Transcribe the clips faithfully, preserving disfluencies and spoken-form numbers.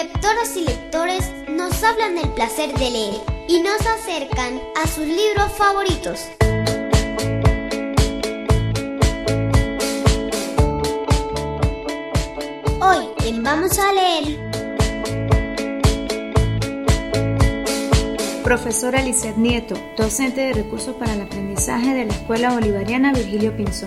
Lectoras y lectores nos hablan del placer de leer y nos acercan a sus libros favoritos. Hoy en Vamos a Leer, profesora Lizeth Nieto, docente de recursos para el aprendizaje de la Escuela Bolivariana Virgilio Pinzón.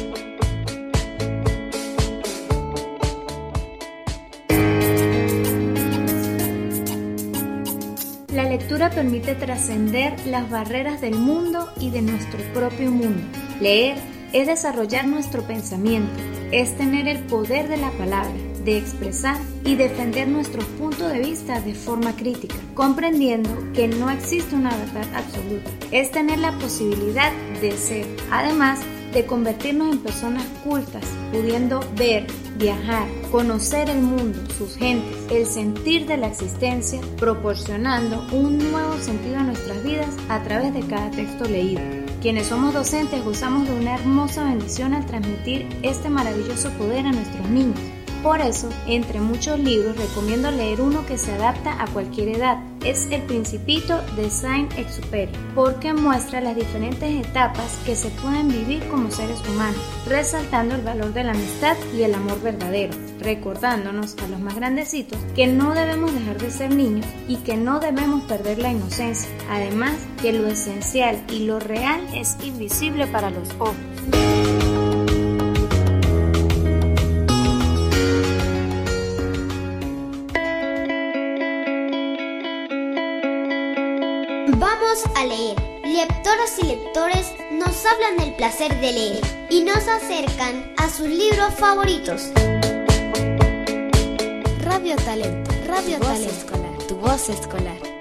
La lectura permite trascender las barreras del mundo y de nuestro propio mundo. Leer es desarrollar nuestro pensamiento, es tener el poder de la palabra, de expresar y defender nuestros puntos de vista de forma crítica, comprendiendo que no existe una verdad absoluta. Es tener la posibilidad de ser, además de convertirnos en personas cultas, pudiendo ver, viajar, conocer el mundo, sus gentes, el sentir de la existencia, proporcionando un nuevo sentido a nuestras vidas a través de cada texto leído. Quienes somos docentes gozamos de una hermosa bendición al transmitir este maravilloso poder a nuestros niños. Por eso, entre muchos libros, recomiendo leer uno que se adapta a cualquier edad. Es El Principito de Saint-Exupéry, porque muestra las diferentes etapas que se pueden vivir como seres humanos, resaltando el valor de la amistad y el amor verdadero, recordándonos a los más grandecitos que no debemos dejar de ser niños y que no debemos perder la inocencia. Además, que lo esencial y lo real es invisible para los ojos. Vamos a leer. Lectoras y lectores nos hablan del placer de leer y nos acercan a sus libros favoritos. Radio Talento, Radio tu voz Talento, escolar. tu voz escolar.